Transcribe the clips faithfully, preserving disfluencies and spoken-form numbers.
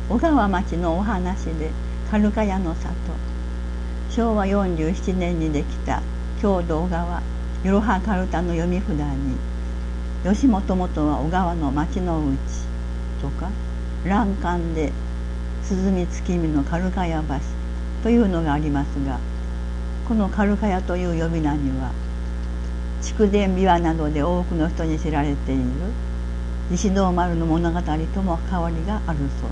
小川町のお話で軽茅の里。しょうわよんじゅうななねんにできた郷土小川いろはかるたの読み札に、吉本元は小川の町のうちとか、欄干で涼月見の軽茅橋というのがありますが、この軽茅という呼び名には筑前琵琶などで多くの人に知られている石堂丸の物語とも関わりがあるそうです。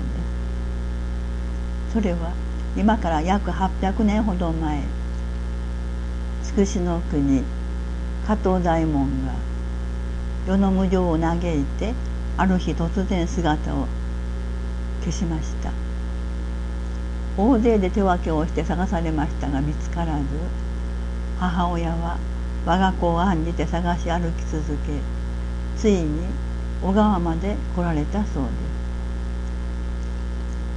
それは今から約はっぴゃくねんほど前、筑紫の国加藤左衛門が世の無常を嘆いてある日突然姿を消しました。大勢で手分けをして探されましたが見つからず、母親は我が子を案じて探し歩き続け、ついに小川まで来られたそうです。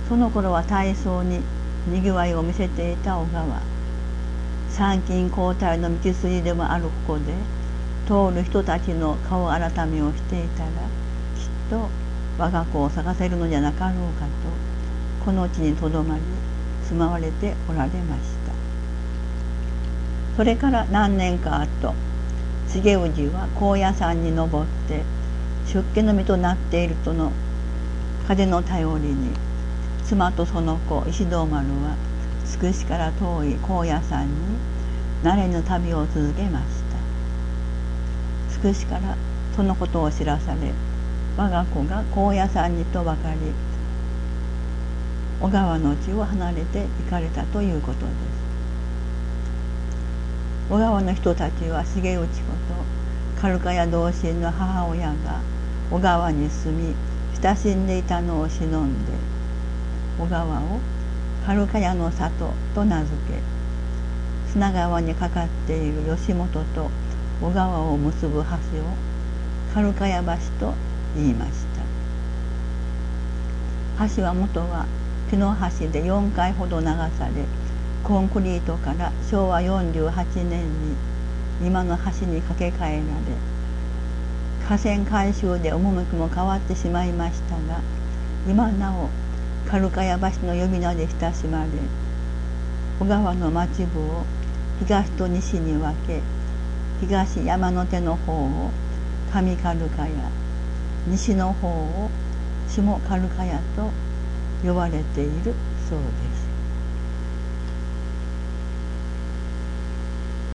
その頃は大層ににぎわいを見せていた小川。参勤交代の道筋でもあるここで通る人たちの顔改めをしていたら、きっと我が子を探せるのじゃなかろうかと、この地にとどまり住まわれておられました。それから何年か後、重氏は高野山に登って出家の身となっているとの風の頼りに、妻とその子石堂丸は筑紫から遠い高野山に慣れぬ旅を続けました。筑紫からそのことを知らされ、我が子が高野山にとばかり小川の地を離れて行かれたということです。小川の人たちは重内こと軽茅同心の母親が小川に住み親しんでいたのを忍んで、小川を軽茅の里と名付け、砂川にかかっている吉本と小川を結ぶ橋を軽茅橋と言いました。橋は元は木の橋でよんかいほど流され、コンクリートからしょうわよんじゅうはちねんに今の橋に架け替えられ、河川改修で趣も変わってしまいましたが、今なお軽茅橋の呼び名で親しまれ、小川の町部を東と西に分け、東山の手の方を上軽茅、西の方を下軽茅と呼ばれているそうです。